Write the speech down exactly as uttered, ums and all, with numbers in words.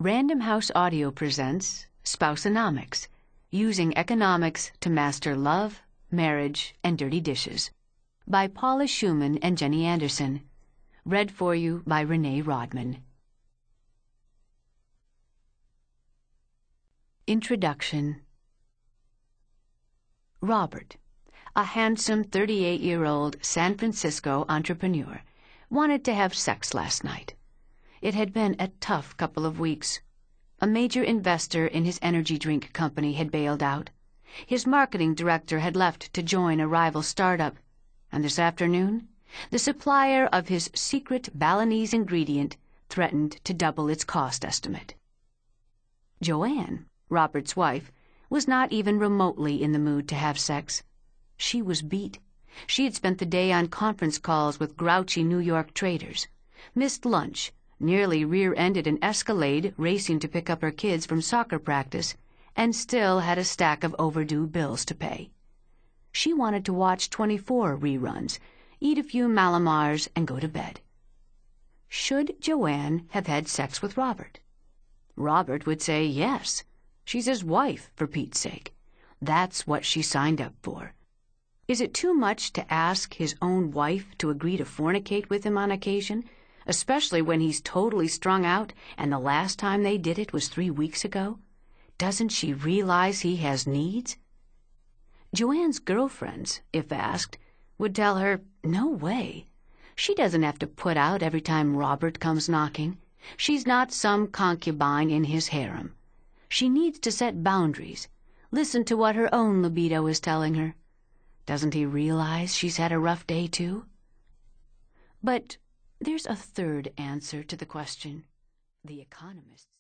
Random House Audio presents Spouseonomics, Using Economics to Master Love, Marriage, and Dirty Dishes, by Paula Schumann and Jenny Anderson. Read for you by Renee Rodman. Introduction. Robert, a handsome thirty-eight-year-old San Francisco entrepreneur, wanted to have sex last night. It had been a tough couple of weeks. A major investor in his energy drink company had bailed out. His marketing director had left to join a rival startup. And this afternoon, the supplier of his secret Balinese ingredient threatened to double its cost estimate. Joanne, Robert's wife, was not even remotely in the mood to have sex. She was beat. She had spent the day on conference calls with grouchy New York traders, missed lunch, nearly rear-ended an Escalade racing to pick up her kids from soccer practice, and still had a stack of overdue bills to pay. She wanted to watch twenty-four reruns, eat a few Malamars, and go to bed. Should Joanne have had sex with Robert? Robert would say yes. She's his wife, for Pete's sake. That's what she signed up for. Is it too much to ask his own wife to agree to fornicate with him on occasion, especially when he's totally strung out and the last time they did it was three weeks ago? Doesn't she realize he has needs? Joanne's girlfriends, if asked, would tell her, no way. She doesn't have to put out every time Robert comes knocking. She's not some concubine in his harem. She needs to set boundaries, listen to what her own libido is telling her. Doesn't he realize she's had a rough day, too? But there's a third answer to the question. The economists